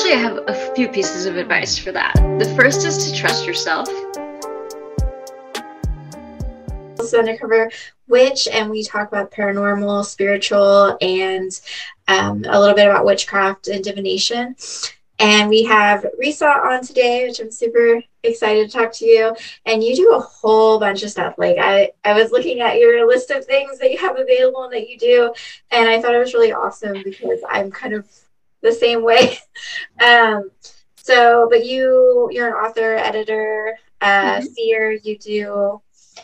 actually have a few pieces of advice for that. The first is to trust yourself. Undercover Witch, and we talk about paranormal, spiritual, and a little bit about witchcraft and divination. And we have Risa on today, which I'm super excited to talk to you. And you do a whole bunch of stuff. Like I was looking at your list of things that you have available and that you do, and I thought it was really awesome because I'm kind of the same way. But you're an author, editor, seer. You do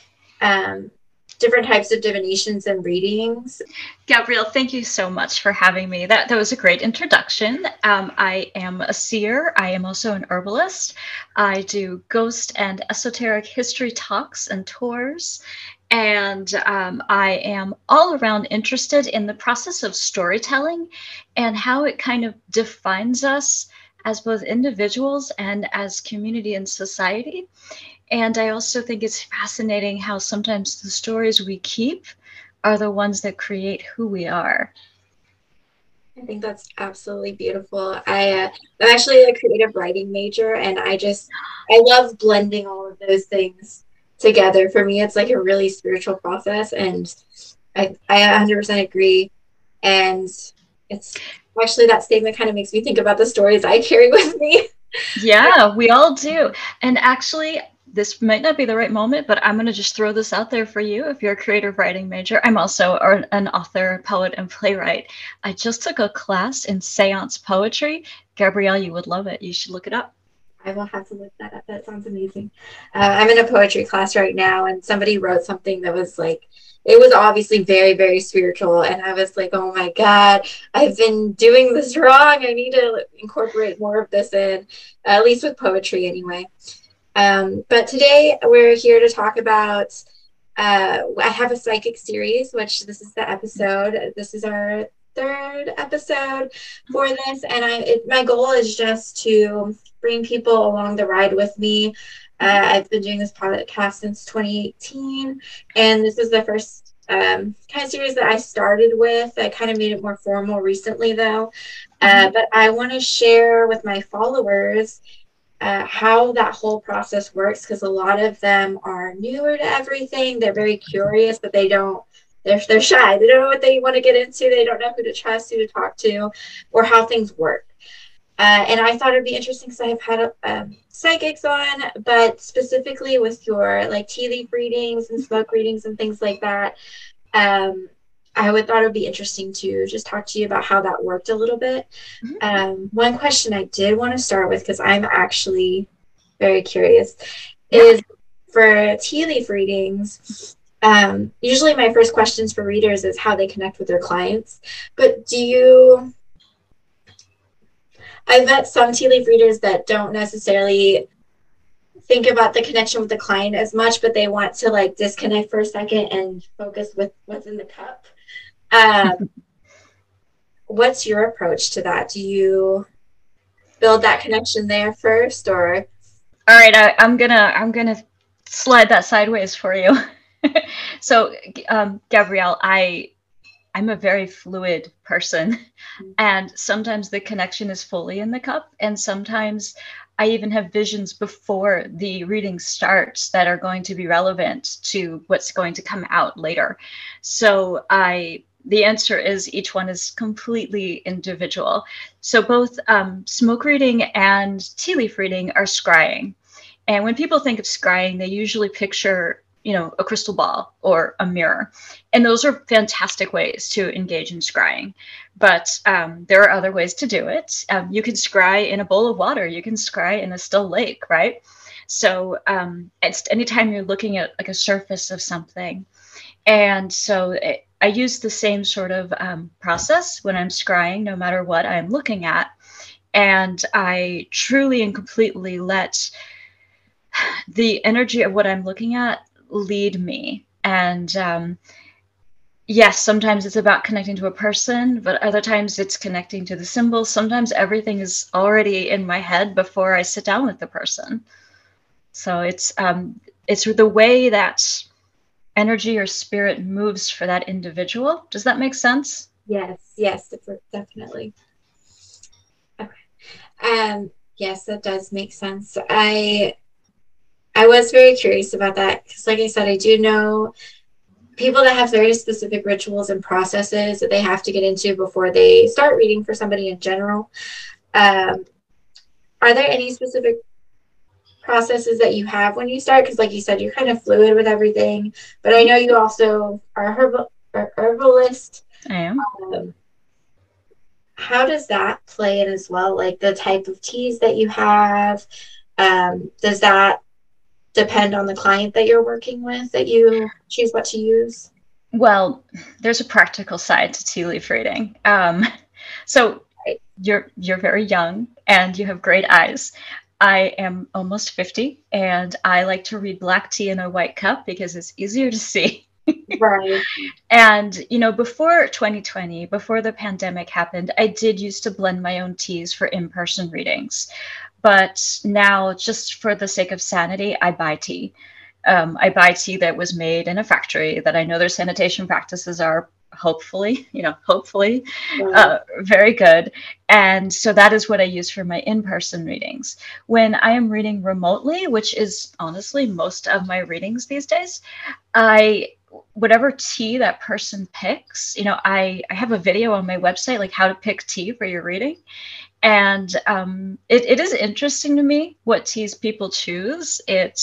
different types of divinations and readings. Gabrielle, thank you so much for having me. That was a great introduction. I am a seer. I am also an herbalist. I do ghost and esoteric history talks and tours. And I am all around interested in the process of storytelling and how it kind of defines us as both individuals and as community and society. And I also think it's fascinating how sometimes the stories we keep are the ones that create who we are. I think that's absolutely beautiful. I'm actually a creative writing major, and I love blending all of those things together. For me, it's like a really spiritual process, and I 100% agree. And it's actually, that statement kind of makes me think about the stories I carry with me. Yeah, we all do. And actually, this might not be the right moment, but I'm going to just throw this out there for you. If you're a creative writing major, I'm also an author, poet, and playwright. I just took a class in seance poetry. Gabrielle, you would love it. You should look it up. I will have to look that up. That sounds amazing. I'm in a poetry class right now, and somebody wrote something that was like, it was obviously very, very spiritual. And I was like, oh my God, I've been doing this wrong. I need to incorporate more of this in, at least with poetry anyway. But today we're here to talk about, I have a psychic series, which this is the episode. This is our third episode for this. And my goal is just to bring people along the ride with me. I've been doing this podcast since 2018, and this is the first kind of series that I started with. I kind of made it more formal recently, though. But I want to share with my followers how that whole process works, because a lot of them are newer to everything. They're very curious, but they're shy. They don't know what they want to get into. They don't know who to trust, who to talk to, or how things work. And I thought it'd be interesting because I've had psychics on, but specifically with your like tea leaf readings and smoke readings and things like that. Thought it would be interesting to just talk to you about how that worked a little bit. One question I did want to start with, because I'm actually very curious, is for tea leaf readings. Usually my first questions for readers is how they connect with their clients. But I've met some tea leaf readers that don't necessarily think about the connection with the client as much, but they want to like disconnect for a second and focus with what's in the cup. What's your approach to that? Do you build that connection there first, or? All right, I'm gonna slide that sideways for you. So, Gabrielle, I'm a very fluid person, and sometimes the connection is fully in the cup, and sometimes I even have visions before the reading starts that are going to be relevant to what's going to come out later. So the answer is each one is completely individual. So both smoke reading and tea leaf reading are scrying. And when people think of scrying, they usually picture, a crystal ball or a mirror. And those are fantastic ways to engage in scrying. But there are other ways to do it. You can scry in a bowl of water. You can scry in a still lake, right? So it's anytime you're looking at like a surface of something. And so I use the same sort of process when I'm scrying, no matter what I'm looking at. And I truly and completely let the energy of what I'm looking at lead me. And yes, sometimes it's about connecting to a person, but other times it's connecting to the symbols. Sometimes everything is already in my head before I sit down with the person. So it's the way that energy or spirit moves for that individual. Does that make sense? Yes, definitely. Okay. Yes, that does make sense. I was very curious about that because, like I said, I do know people that have very specific rituals and processes that they have to get into before they start reading for somebody in general. Um, are there any specific processes that you have when you start? Because, like you said, you're kind of fluid with everything, but I know you also are a herbalist. I am. Um, how does that play in as well? Like the type of teas that you have, does that depend on the client that you're working with that you choose what to use? Well, there's a practical side to tea leaf reading. So Right. you're very young and you have great eyes. I am almost 50 and I like to read black tea in a white cup because it's easier to see. Right. And, before 2020, before the pandemic happened, I did used to blend my own teas for in person readings. But now, just for the sake of sanity, I buy tea. I buy tea that was made in a factory that I know their sanitation practices are hopefully Right. very good. And so that is what I use for my in-person readings. When I am reading remotely, which is honestly most of my readings these days, I whatever tea that person picks, I have a video on my website like how to pick tea for your reading. And it is interesting to me what teas people choose.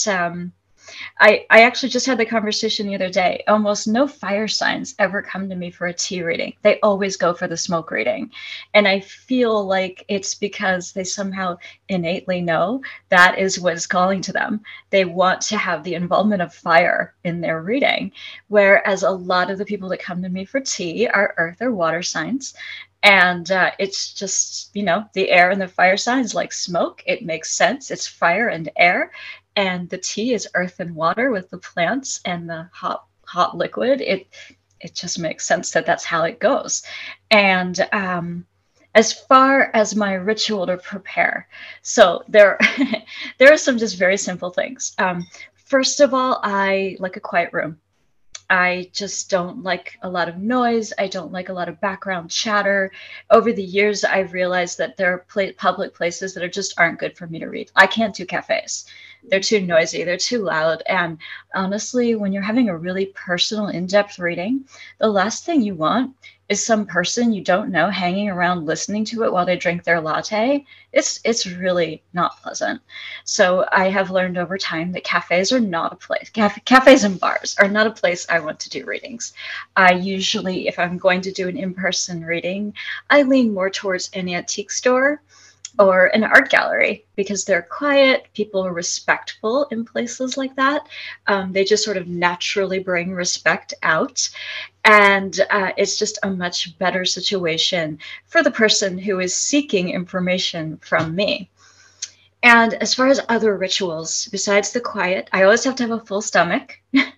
I actually just had the conversation the other day. Almost no fire signs ever come to me for a tea reading. They always go for the smoke reading. And I feel like it's because they somehow innately know that is what is calling to them. They want to have the involvement of fire in their reading. Whereas a lot of the people that come to me for tea are earth or water signs. And it's just, the air and the fire signs like smoke. It makes sense. It's fire and air, and the tea is earth and water with the plants and the hot liquid. It just makes sense that that's how it goes. And as far as my ritual to prepare, so there there are some just very simple things. First of all, I like a quiet room. I just don't like a lot of noise. I don't like a lot of background chatter. Over the years, I've realized that there are public places that just aren't good for me to read. I can't do cafes. They're too noisy, they're too loud. And honestly, when you're having a really personal, in depth reading, the last thing you want is some person you don't know hanging around listening to it while they drink their latte. It's really not pleasant. So I have learned over time that cafes are not a place. Cafes and bars are not a place I want to do readings. I usually, if I'm going to do an in-person reading, I lean more towards an antique store or an art gallery because they're quiet. People are respectful in places like that. They just sort of naturally bring respect out. And it's just a much better situation for the person who is seeking information from me. And as far as other rituals, besides the quiet, I always have to have a full stomach.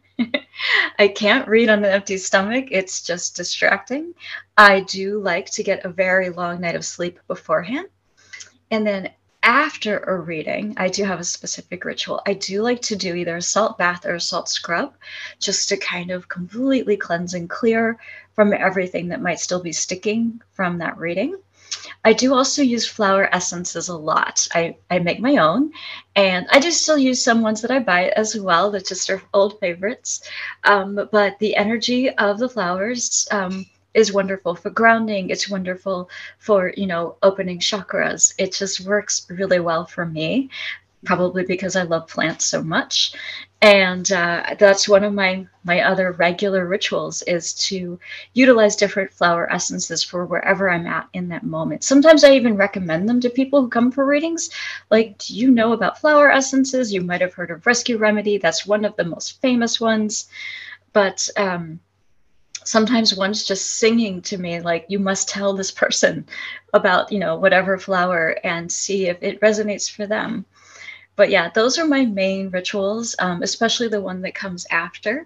I can't read on an empty stomach. It's just distracting. I do like to get a very long night of sleep beforehand. And then after a reading, I do have a specific ritual. I do like to do either a salt bath or a salt scrub just to kind of completely cleanse and clear from everything that might still be sticking from that reading. I do also use flower essences a lot. I make my own, and I do still use some ones that I buy as well that just are old favorites. But the energy of the flowers is wonderful for grounding. It's wonderful for, opening chakras. It just works really well for me, probably because I love plants so much. And that's one of my other regular rituals is to utilize different flower essences for wherever I'm at in that moment. Sometimes I even recommend them to people who come for readings. Like, do you know about flower essences? You might have heard of Rescue Remedy. That's one of the most famous ones. But sometimes one's just singing to me like, you must tell this person about, whatever flower and see if it resonates for them. But yeah, those are my main rituals, especially the one that comes after.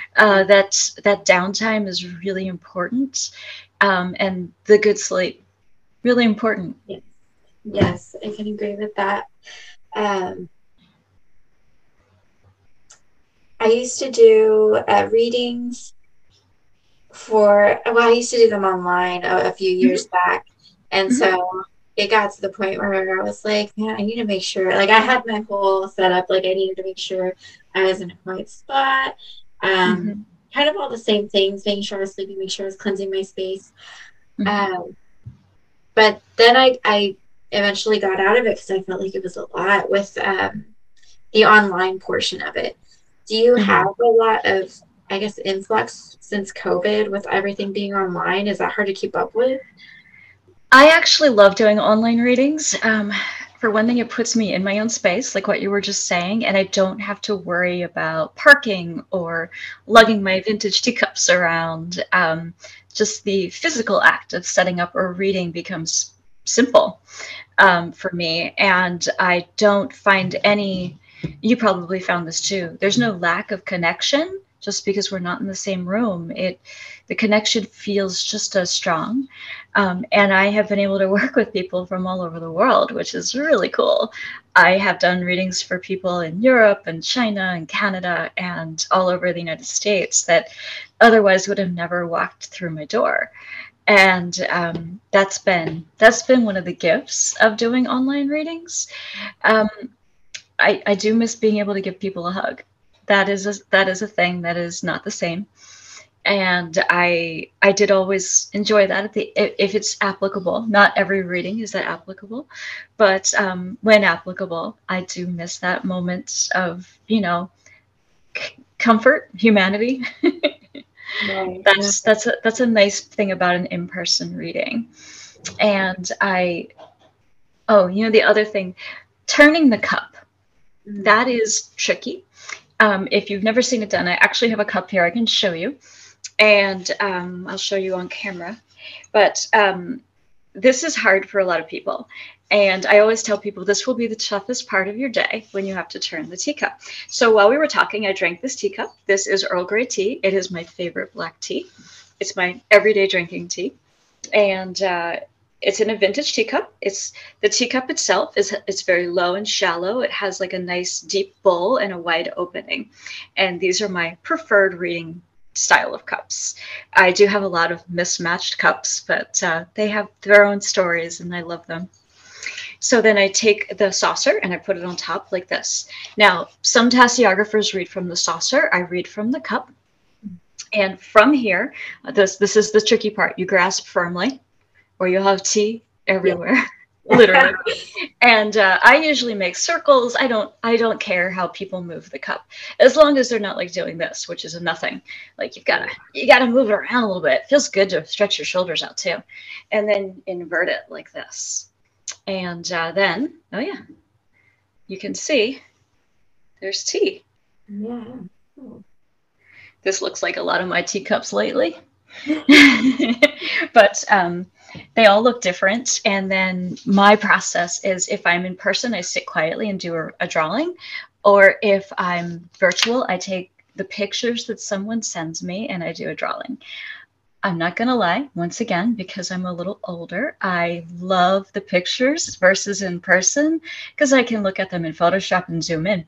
That downtime is really important, and the good sleep, really important. Yes, yes, I can agree with that. Um, I used to do readings I used to do them online a few Mhm, years back. And mhm. so it got to the point where I was like, man, I need to make sure. Like I had my whole setup. Like I needed to make sure I was in a quiet spot. Um, Hmm. kind of all the same things, making sure I was sleeping, making sure I was cleansing my space. Hmm. Um, but then I eventually got out of it because I felt like it was a lot with the online portion of it. Do you have Hmm. a lot of, I guess, influx since COVID with everything being online? Is that hard to keep up with? I actually love doing online readings. For one thing, it puts me in my own space, like what you were just saying, and I don't have to worry about parking or lugging my vintage teacups around. Just the physical act of setting up or reading becomes simple for me, and I don't find any. You probably found this too. There's no lack of connection just because we're not in the same room. The connection feels just as strong. And I have been able to work with people from all over the world, which is really cool. I have done readings for people in Europe and China and Canada and all over the United States that otherwise would have never walked through my door. And that's been one of the gifts of doing online readings. Um, I do miss being able to give people a hug. That is a thing that is not the same, and I did always enjoy that if it's applicable. Not every reading is that applicable, but when applicable, I do miss that moment of comfort, humanity. Right. No. That's a nice thing about an in-person reading. And the other thing, turning the cup, Mm. that is tricky. If you've never seen it done, I actually have a cup here I can show you, and I'll show you on camera. But this is hard for a lot of people. And I always tell people this will be the toughest part of your day when you have to turn the teacup. So while we were talking, I drank this teacup. This is Earl Grey tea. It is my favorite black tea. It's my everyday drinking tea. And it's in a vintage teacup. The teacup itself it's very low and shallow. It has like a nice deep bowl and a wide opening. And these are my preferred reading style of cups. I do have a lot of mismatched cups, but they have their own stories and I love them. So then I take the saucer and I put it on top like this. Now, some tasseographers read from the saucer. I read from the cup. And from here, this is the tricky part. You grasp firmly, or you'll have tea Yeah. everywhere, literally. And I usually make circles. I don't care how people move the cup, as long as they're not like doing this, which is a nothing. Like you gotta move it around a little bit. It feels good to stretch your shoulders out too, and then invert it like this. And then, oh yeah, you can see there's tea. Yeah. Oh. This looks like a lot of my teacups lately. But they all look different. And then my process is, if I'm in person, I sit quietly and do a drawing. Or if I'm virtual, I take the pictures that someone sends me and I do a drawing. I'm not going to lie, once again, because I'm a little older, I love the pictures versus in person because I can look at them in Photoshop and zoom in.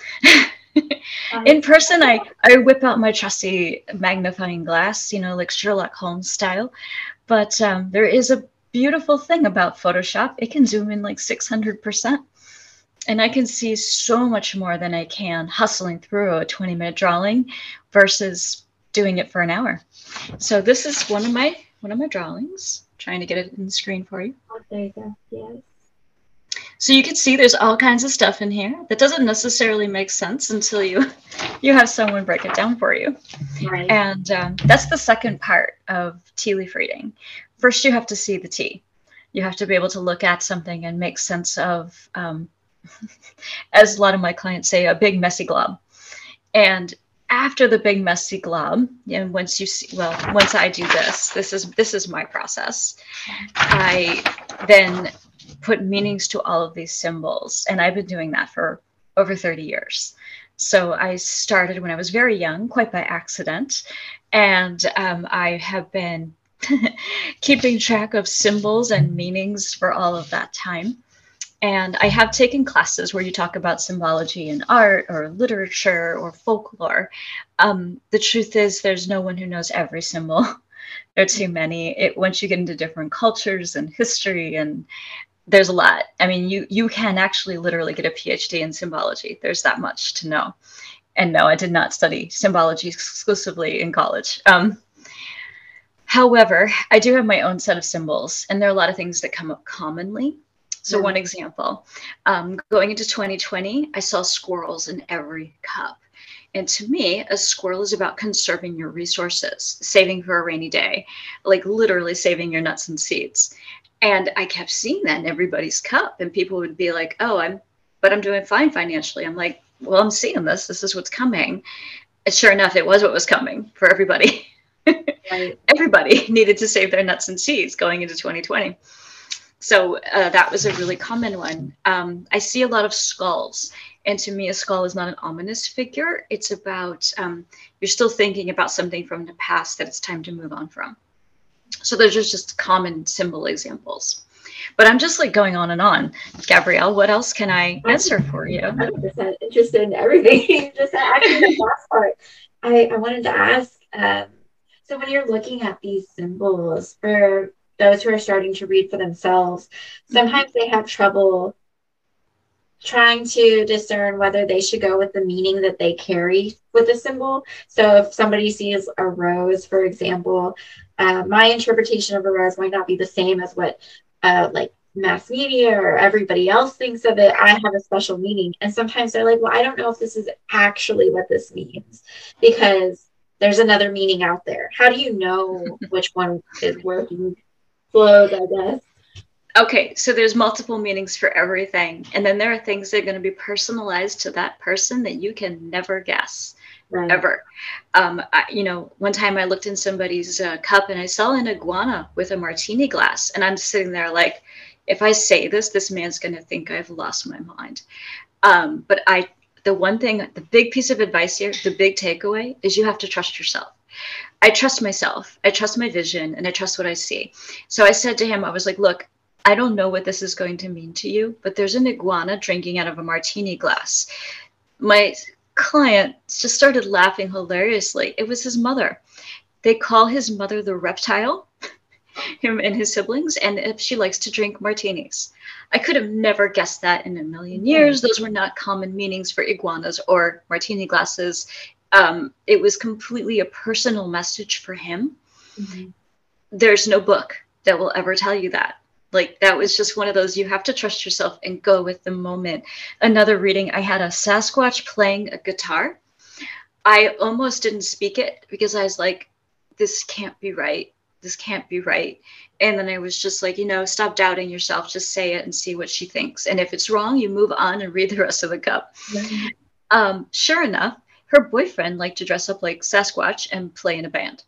In person, I whip out my trusty magnifying glass, like Sherlock Holmes style. But there is a beautiful thing about Photoshop. It can zoom in like 600%. And I can see so much more than I can hustling through a 20-minute drawing versus doing it for an hour. So this is one of my drawings. Trying to get it in the screen for you. Oh, there you go. Yes. So you can see there's all kinds of stuff in here that doesn't necessarily make sense until you have someone break it down for you. Right. And that's the second part of tea leaf reading. First, you have to see the tea. You have to be able to look at something and make sense of, as a lot of my clients say, a big messy glob. And after the big messy glob, and once I do this is my process. I then put meanings to all of these symbols, and I've been doing that for over 30 years. So I started when I was very young, quite by accident, and I have been keeping track of symbols and meanings for all of that time. And I have taken classes where you talk about symbology in art or literature or folklore. The truth is, there's no one who knows every symbol. There are too many. Once you get into different cultures and history and there's a lot. I mean, you can actually literally get a PhD in symbology. There's that much to know. And no, I did not study symbology exclusively in college. However, I do have my own set of symbols, and there are a lot of things that come up commonly. So one example, going into 2020, I saw squirrels in every cup. And to me, a squirrel is about conserving your resources, saving for a rainy day, like literally saving your nuts and seeds. And I kept seeing that in everybody's cup. And people would be like, oh, I'm doing fine financially. I'm like, well, I'm seeing this. This is what's coming. And sure enough, it was what was coming for everybody. Right. Everybody needed to save their nuts and seeds going into 2020. So that was a really common one. I see a lot of skulls. And to me, a skull is not an ominous figure. It's about you're still thinking about something from the past that it's time to move on from. So those are just common symbol examples. But I'm just like going on and on. Gabrielle, what else can I answer for you? I'm 100% interested in everything you just said. Actually, the last part, I wanted to ask, so when you're looking at these symbols, for those who are starting to read for themselves, sometimes they have trouble trying to discern whether they should go with the meaning that they carry with the symbol. So if somebody sees a rose, for example, my interpretation of a rose might not be the same as what like mass media or everybody else thinks of it. I have a special meaning. And sometimes they're like, well, I don't know if this is actually what this means, because there's another meaning out there. How do you know which one is working flows, I guess? Okay, so there's multiple meanings for everything. And then there are things that are going to be personalized to that person that you can never guess, right. Ever. One time I looked in somebody's cup and I saw an iguana with a martini glass. And I'm sitting there like, if I say this man's going to think I've lost my mind. But the big piece of advice here, the big takeaway is you have to trust yourself. I trust myself. I trust my vision, and I trust what I see. So I said to him, I was like, look, I don't know what this is going to mean to you, but there's an iguana drinking out of a martini glass. My client just started laughing hilariously. It was his mother. They call his mother the reptile, him and his siblings, and if she likes to drink martinis. I could have never guessed that in a million years. Those were not common meanings for iguanas or martini glasses. It was completely a personal message for him. Mm-hmm. There's no book that will ever tell you that. Like, that was just one of those, you have to trust yourself and go with the moment. Another reading, I had a Sasquatch playing a guitar. I almost didn't speak it because I was like, this can't be right. This can't be right. And then I was just like, stop doubting yourself. Just say it and see what she thinks. And if it's wrong, you move on and read the rest of the cup. Mm-hmm. Sure enough, her boyfriend liked to dress up like Sasquatch and play in a band.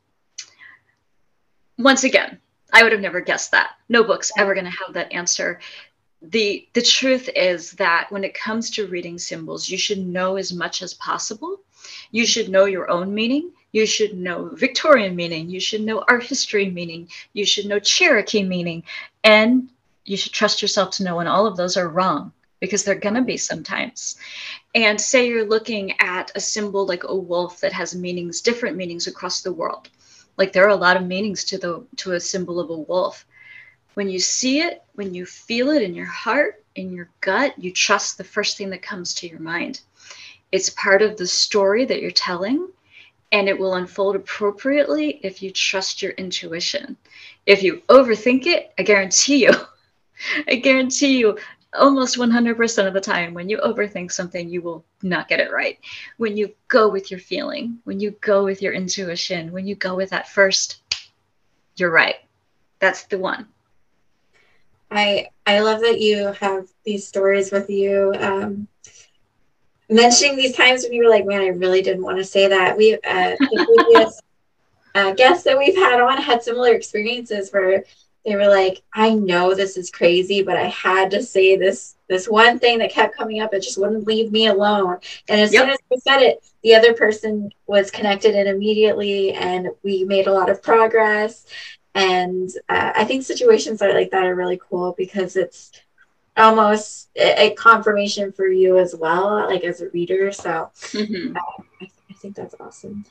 Once again, I would have never guessed that. No book's ever going to have that answer. The truth is that when it comes to reading symbols, you should know as much as possible. You should know your own meaning. You should know Victorian meaning. You should know art history meaning. You should know Cherokee meaning. And you should trust yourself to know when all of those are wrong, because they're going to be sometimes. And say you're looking at a symbol like a wolf that has different meanings across the world. Like, there are a lot of meanings to a symbol of a wolf. When you see it, when you feel it in your heart, in your gut, you trust the first thing that comes to your mind. It's part of the story that you're telling, and it will unfold appropriately if you trust your intuition. If you overthink it, I guarantee you, almost 100% of the time, when you overthink something, you will not get it right. When you go with your feeling, when you go with your intuition, when you go with that first, you're right. That's the one. I love that you have these stories with you. Mentioning these times when you were like, man, I really didn't want to say that. We the previous guests that we've had on had similar experiences where they were like, I know this is crazy, but I had to say this one thing that kept coming up. It just wouldn't leave me alone. And as soon as we said it, the other person was connected in immediately, and we made a lot of progress. And I think situations like that are really cool, because it's almost a confirmation for you as well, like as a reader. So mm-hmm. I think that's awesome.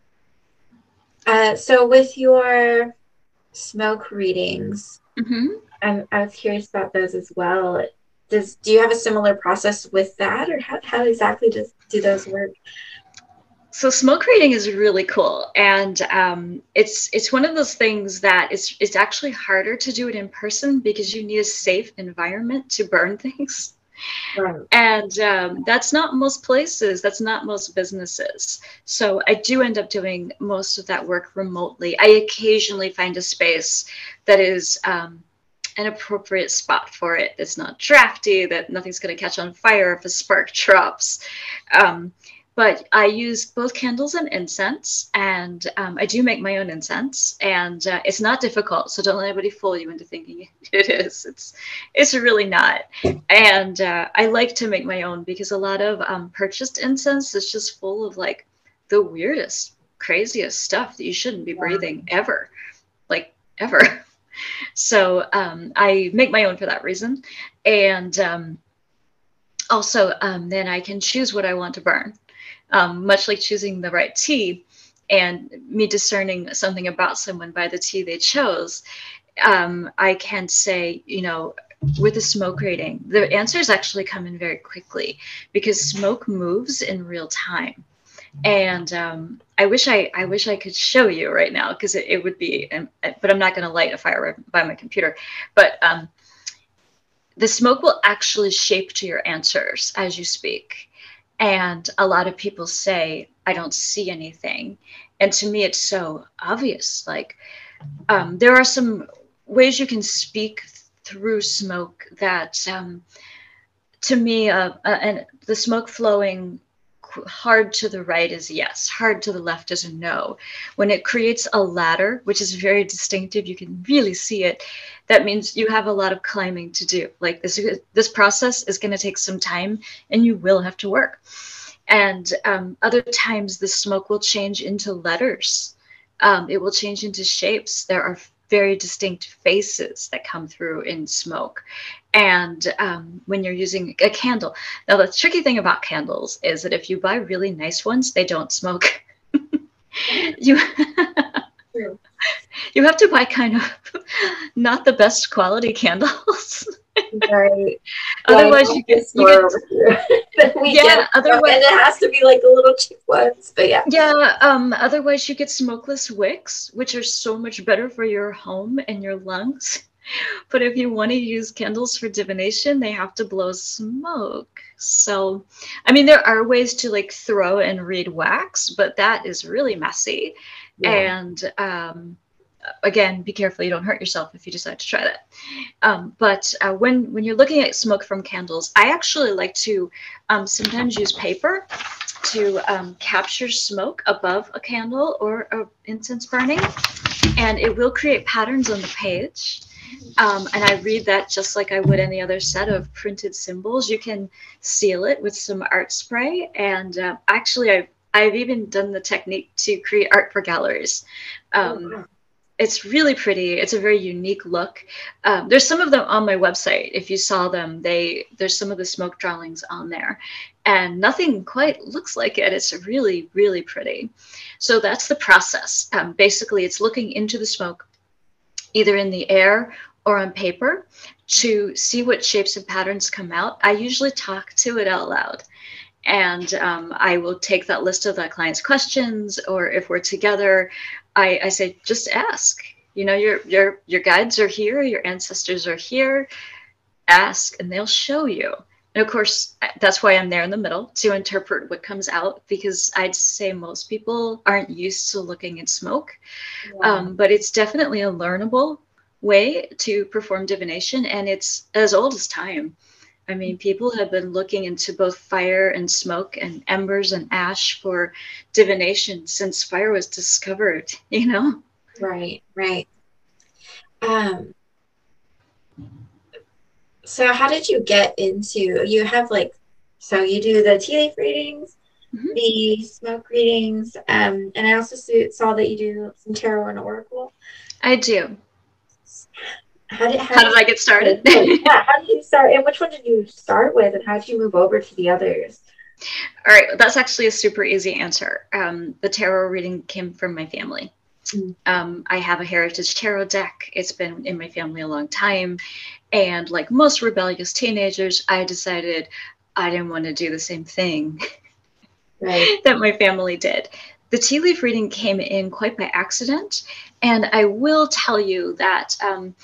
So with your smoke readings, mm-hmm. I was curious about those as well. Do you have a similar process with that, or how exactly do those work? So smoke reading is really cool, and it's one of those things that it's actually harder to do it in person because you need a safe environment to burn things. Right. And that's not most places, that's not most businesses. So I do end up doing most of that work remotely. I occasionally find a space that is an appropriate spot for it. It's not drafty, that nothing's going to catch on fire if a spark drops. Um, but I use both candles and incense, and I do make my own incense, and it's not difficult. So don't let anybody fool you into thinking it is. It's really not. And I like to make my own because a lot of purchased incense is just full of like the weirdest, craziest stuff that you shouldn't be breathing ever, like ever. So I make my own for that reason. And also, then I can choose what I want to burn, much like choosing the right tea and me discerning something about someone by the tea they chose. I can say, with the smoke rating, the answers actually come in very quickly because smoke moves in real time. And I wish I could show you right now because it would be, but I'm not going to light a fire right by my computer. But the smoke will actually shape to your answers as you speak. And a lot of people say, I don't see anything. And to me, it's so obvious. Like there are some ways you can speak through smoke that to me, and the smoke flowing hard to the right is yes, hard to the left is a no. When it creates a ladder, which is very distinctive, you can really see it. That means you have a lot of climbing to do. Like this process is going to take some time, and you will have to work. And other times, the smoke will change into letters. It will change into shapes. There are very distinct faces that come through in smoke. And when you're using a candle, now the tricky thing about candles is that if you buy really nice ones, they don't smoke. you you have to buy kind of not the best quality candles. Right. Otherwise, you get yeah. Otherwise, and it has to be like the little cheap ones. But yeah. Yeah. Otherwise, you get smokeless wicks, which are so much better for your home and your lungs. But if you want to use candles for divination, they have to blow smoke. So, I mean, there are ways to like throw and read wax, but that is really messy. Yeah. And again, be careful you don't hurt yourself if you decide to try that. But when you're looking at smoke from candles, I actually like to sometimes use paper to capture smoke above a candle or an incense burning, and it will create patterns on the page. And I read that just like I would any other set of printed symbols. You can seal it with some art spray. And actually, I've even done the technique to create art for galleries. It's really pretty. It's a very unique look. There's some of them on my website. If you saw them, there's some of the smoke drawings on there. And nothing quite looks like it. It's really, really pretty. So that's the process. Basically, it's looking into the smoke, either in the air or on paper, to see what shapes and patterns come out. I usually talk to it out loud. And I will take that list of that client's questions, or if we're together, I say, just ask. Your guides are here, your ancestors are here. Ask, and they'll show you. And of course, that's why I'm there in the middle to interpret what comes out, because I'd say most people aren't used to looking at smoke. Yeah. But it's definitely a learnable way to perform divination, and it's as old as time. I mean, people have been looking into both fire and smoke and embers and ash for divination since fire was discovered, Right. So how did you get into, you have so you do the tea leaf readings, mm-hmm. the smoke readings, and I also saw that you do some tarot and oracle. I do. How did I get started? Yeah, how did you start? And which one did you start with? And how did you move over to the others? All right, that's actually a super easy answer. The tarot reading came from my family. I have a Heritage Tarot deck. It's been in my family a long time. And like most rebellious teenagers, I decided I didn't want to do the same thing that my family did. The tea leaf reading came in quite by accident. And I will tell you that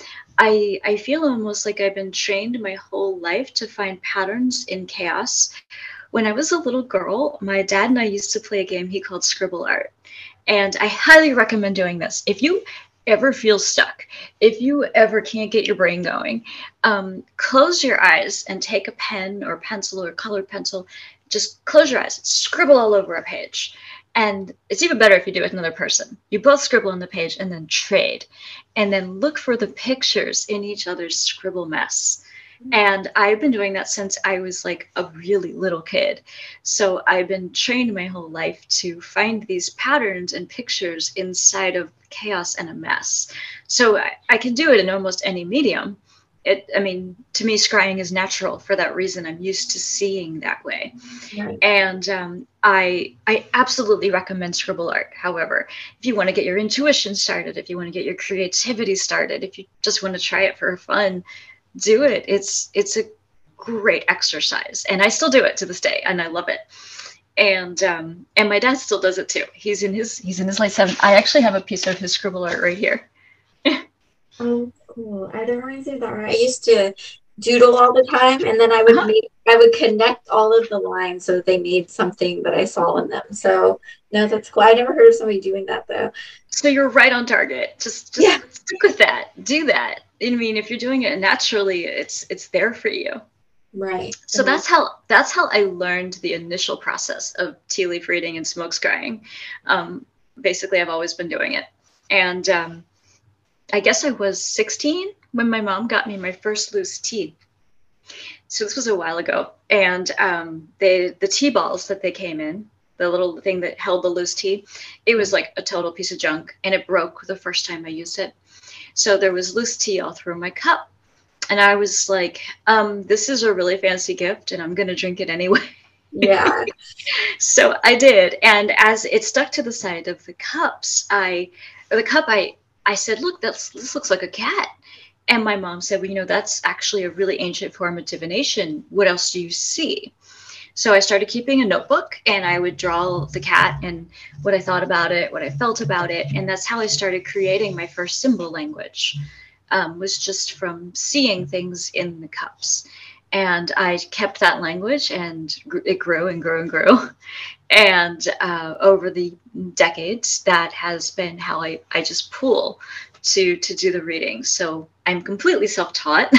I feel almost like I've been trained my whole life to find patterns in chaos. When I was a little girl, my dad and I used to play a game he called Scribble Art. And I highly recommend doing this. If you ever feel stuck, if you ever can't get your brain going, close your eyes and take a pen or pencil or colored pencil. Just close your eyes, scribble all over a page. And it's even better if you do it with another person. You both scribble on the page and then trade. And then look for the pictures in each other's scribble mess. And I've been doing that since I was like a really little kid. So I've been trained my whole life to find these patterns and pictures inside of chaos and a mess. So I can do it in almost any medium. I mean, to me, scrying is natural for that reason. I'm used to seeing that way. Right. And I absolutely recommend Scribble Art. However, if you want to get your intuition started, if you want to get your creativity started, if you just want to try it for fun, do it. It's a great exercise, and I still do it to this day, and I love it. And my dad still does it too. He's in his late 70s. I actually have a piece of his Scribble Art right here. Oh, cool. I don't really do that right. I used to doodle all the time, and then I would connect all of the lines so that they made something that I saw in them. So no, that's cool. I never heard of somebody doing that though. So you're right on target. Just stick with that. Do that. I mean, if you're doing it naturally, it's there for you. Right. So that's how I learned the initial process of tea leaf reading and smoke scrying. Basically, I've always been doing it. And I guess I was 16 when my mom got me my first loose tea. So this was a while ago. And the tea balls that they came in, the little thing that held the loose tea, it was like a total piece of junk. And it broke the first time I used it. So there was loose tea all through my cup. And I was like, this is a really fancy gift and I'm going to drink it anyway. Yeah. So I did. And as it stuck to the side of the cups, I said, look, this looks like a cat. And my mom said, well, that's actually a really ancient form of divination. What else do you see? So I started keeping a notebook and I would draw the cat and what I thought about it, what I felt about it. And that's how I started creating my first symbol language, was just from seeing things in the cups. And I kept that language and it grew and grew and grew. And over the decades, that has been how I just pull to do the reading. So I'm completely self-taught.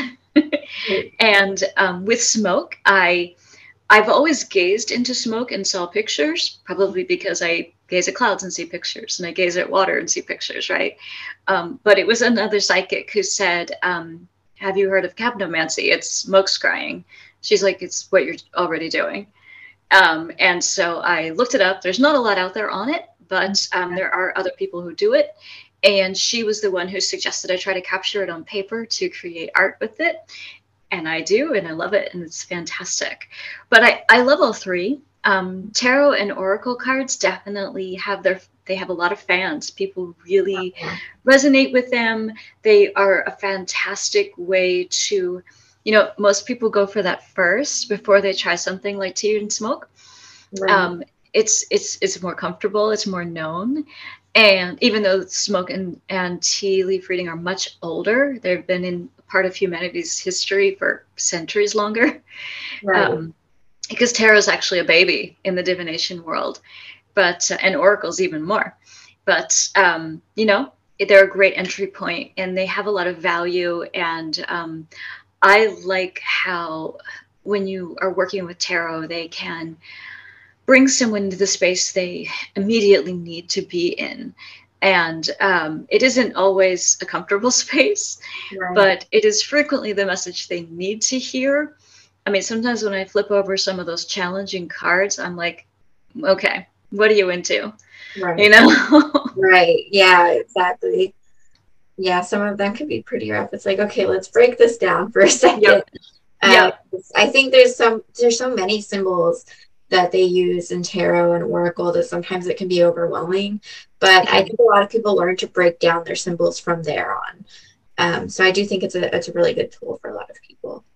And with smoke, I've always gazed into smoke and saw pictures, probably because I gaze at clouds and see pictures, and I gaze at water and see pictures, right? But it was another psychic who said, have you heard of capnomancy? It's smoke scrying. She's like, it's what you're already doing. And so I looked it up. There's not a lot out there on it, but there are other people who do it. And she was the one who suggested I try to capture it on paper to create art with it. And I do, and I love it, and it's fantastic. But I love all three. Tarot and Oracle cards definitely have a lot of fans. People really resonate with them. They are a fantastic way to, most people go for that first before they try something like tea and smoke. Right. It's more comfortable. It's more known. And even though smoke and tea leaf reading are much older, they've been in part of humanity's history for centuries longer. Right. Because tarot is actually a baby in the divination world, but and oracles even more. But they're a great entry point, and they have a lot of value. And I like how when you are working with tarot, they can bring someone into the space they immediately need to be in. And it isn't always a comfortable space, right, but it is frequently the message they need to hear. I mean, sometimes when I flip over some of those challenging cards, I'm like, okay, what are you into? Right. Right. Yeah, exactly. Yeah, some of them can be pretty rough. It's like, okay, let's break this down for a second. Yep. I think there's so many symbols that they use in tarot and oracle that sometimes it can be overwhelming. but I think a lot of people learn to break down their symbols from there on. So I do think it's a really good tool for a lot of people.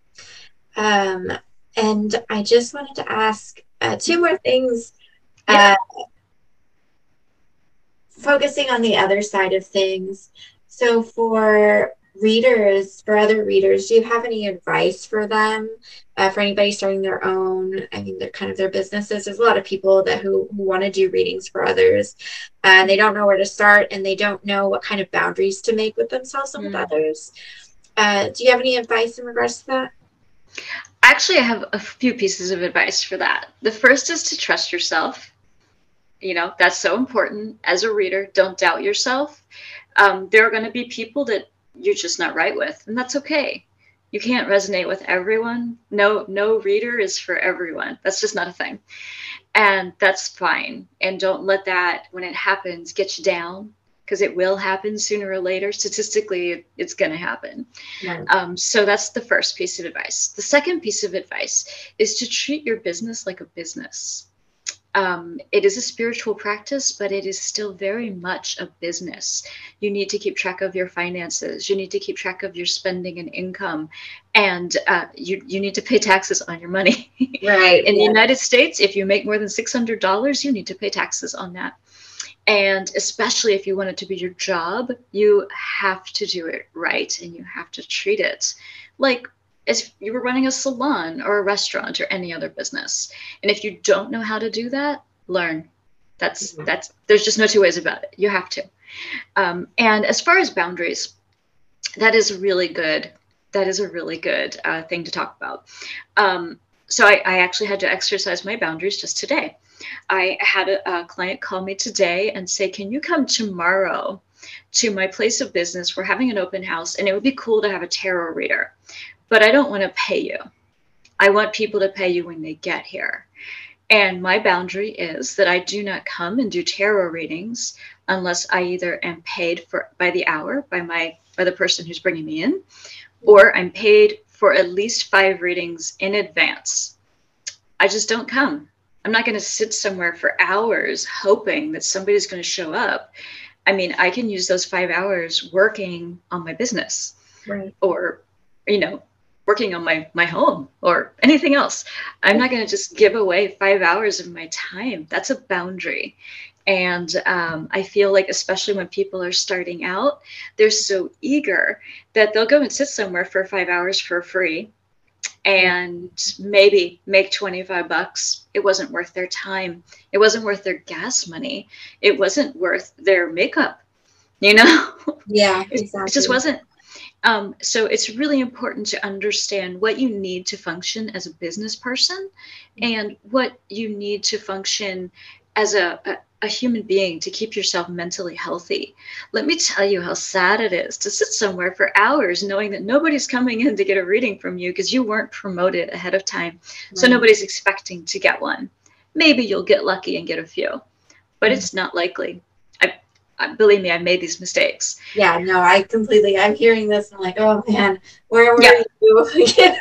And I just wanted to ask two more things. Focusing on the other side of things. So for other readers, do you have any advice for them? For anybody starting their own, I mean, they're kind of their businesses. There's a lot of people who want to do readings for others, and they don't know where to start, and they don't know what kind of boundaries to make with themselves and with others. Do you have any advice in regards to that? Actually, I have a few pieces of advice for that. The first is to trust yourself. That's so important. As a reader, don't doubt yourself. There are going to be people that you're just not right with, and that's okay. You can't resonate with everyone. No reader is for everyone. That's just not a thing. And that's fine. And don't let that, when it happens, get you down, because it will happen sooner or later. Statistically, it's going to happen. Right. So that's the first piece of advice. The second piece of advice is to treat your business like a business. It is a spiritual practice, but it is still very much a business. You need to keep track of your finances. You need to keep track of your spending and income. And you need to pay taxes on your money. Right. In the United States, if you make more than $600, you need to pay taxes on that. And especially if you want it to be your job, you have to do it right, and you have to treat it like as you were running a salon or a restaurant or any other business. And if you don't know how to do that, learn. That's there's just no two ways about it. You have to. And as far as boundaries, that is really good. That is a really good thing to talk about. So I actually had to exercise my boundaries just today. I had a client call me today and say, can you come tomorrow to my place of business? We're having an open house, and it would be cool to have a tarot reader, but I don't want to pay you. I want people to pay you when they get here. And my boundary is that I do not come and do tarot readings unless I either am paid by the hour by the person who's bringing me in, or I'm paid for at least 5 readings in advance. I just don't come. I'm not going to sit somewhere for hours hoping that somebody's going to show up. I mean, I can use those 5 hours working on my business, right, or, working on my home or anything else. I'm not going to just give away 5 hours of my time. That's a boundary. And I feel like, especially when people are starting out, they're so eager that they'll go and sit somewhere for 5 hours for free and maybe make $25. It wasn't worth their time. It wasn't worth their gas money. It wasn't worth their makeup, Yeah, exactly. It just wasn't. So it's really important to understand what you need to function as a business person and what you need to function as a human being to keep yourself mentally healthy. Let me tell you how sad it is to sit somewhere for hours knowing that nobody's coming in to get a reading from you because you weren't promoted ahead of time. Right. So nobody's expecting to get one. Maybe you'll get lucky and get a few, but it's not likely. Believe me, I made these mistakes. Yeah, no, I'm hearing this and I'm like, oh man, where were you?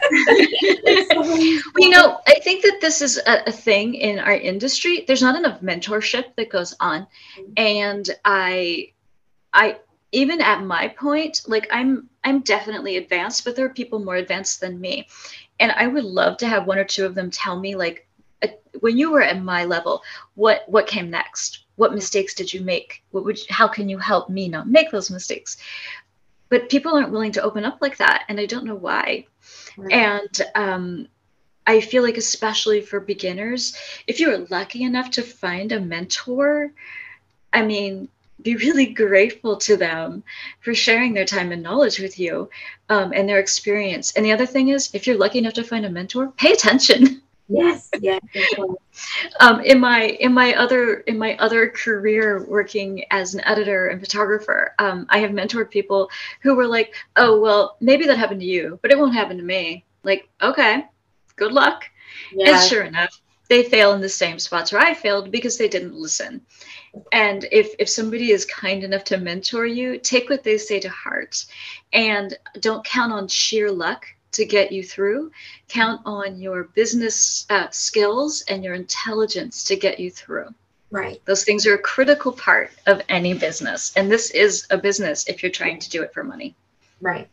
Well, I think that this is a thing in our industry. There's not enough mentorship that goes on. And I even at my point, like I'm definitely advanced, but there are people more advanced than me. And I would love to have one or two of them tell me, like, when you were at my level, what came next? What mistakes did you make? How can you help me not make those mistakes? But people aren't willing to open up like that, and I don't know why. Right. And I feel like, especially for beginners, if you're lucky enough to find a mentor, I mean, be really grateful to them for sharing their time and knowledge with you, and their experience. And the other thing is, if you're lucky enough to find a mentor, pay attention. Yes. Yeah. In my other career working as an editor and photographer, I have mentored people who were like, oh, well, maybe that happened to you, but it won't happen to me. Like, okay, good luck. Yeah. And sure enough, they fail in the same spots where I failed because they didn't listen. And if somebody is kind enough to mentor you, take what they say to heart, and don't count on sheer luck to get you through. Count on your business skills and your intelligence to get you through. Right. Those things are a critical part of any business. And this is a business if you're trying to do it for money. Right.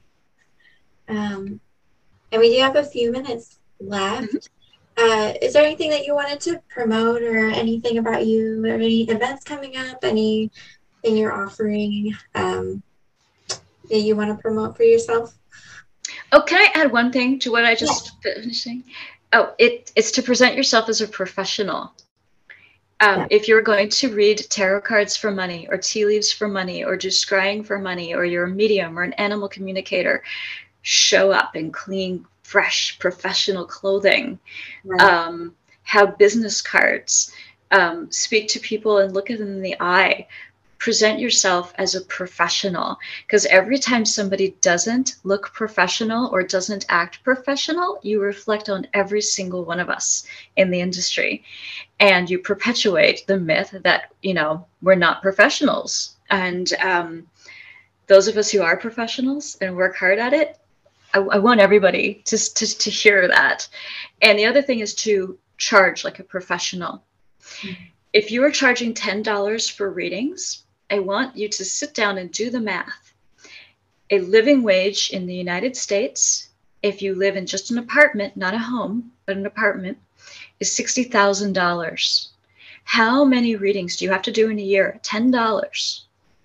And we do have a few minutes left. Is there anything that you wanted to promote, or anything about you, or any events coming up, anything you're offering that you want to promote for yourself? Oh, can I add one thing to what I just finished saying? Oh, it's to present yourself as a professional. If you're going to read tarot cards for money, or tea leaves for money, or do scrying for money, or you're a medium or an animal communicator, show up in clean, fresh, professional clothing. Right. Have business cards. Speak to people and look at them in the eye. Present yourself as a professional, because every time somebody doesn't look professional or doesn't act professional, you reflect on every single one of us in the industry, and you perpetuate the myth that, you know, we're not professionals. And those of us who are professionals and work hard at it, I want everybody to hear that. And the other thing is to charge like a professional. Mm-hmm. If you are charging $10 for readings, I want you to sit down and do the math. A living wage in the United States, if you live in just an apartment, not a home, but an apartment, is $60,000. How many readings do you have to do in a year? $10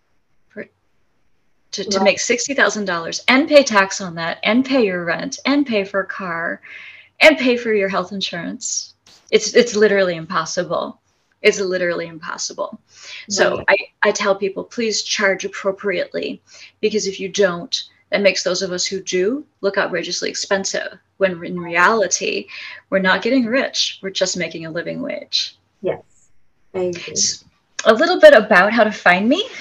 to make $60,000 and pay tax on that, and pay your rent, and pay for a car, and pay for your health insurance. It's literally impossible. It's literally impossible. Right. So I tell people, please charge appropriately, because if you don't, that makes those of us who do look outrageously expensive, when in reality, we're not getting rich. We're just making a living wage. Yes, I agree. A little bit about how to find me.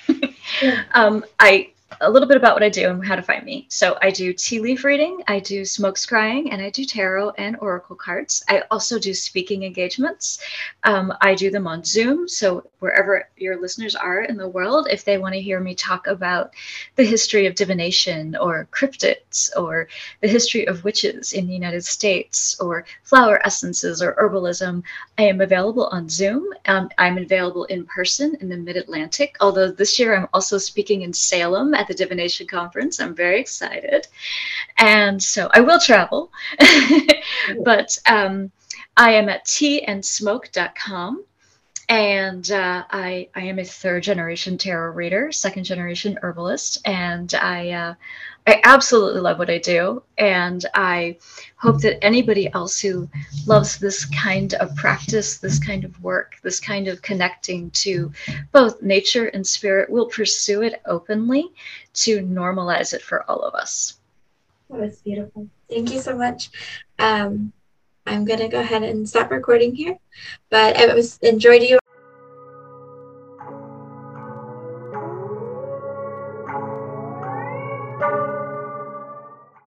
A little bit about what I do and how to find me. So I do tea leaf reading, I do smoke scrying, and I do tarot and oracle cards. I also do speaking engagements. I do them on Zoom. So wherever your listeners are in the world, if they want to hear me talk about the history of divination, or cryptids, or the history of witches in the United States, or flower essences, or herbalism, I am available on Zoom. I'm available in person in the Mid-Atlantic, although this year I'm also speaking in Salem at the Divination Conference. I'm very excited. And so I will travel. But I am at teandsmoke.com. And I am a 3rd-generation tarot reader, 2nd-generation herbalist, and I absolutely love what I do. And I hope that anybody else who loves this kind of practice, this kind of work, this kind of connecting to both nature and spirit will pursue it openly to normalize it for all of us. That was beautiful. Thank you so much. I'm going to go ahead and stop recording here, but I enjoyed you.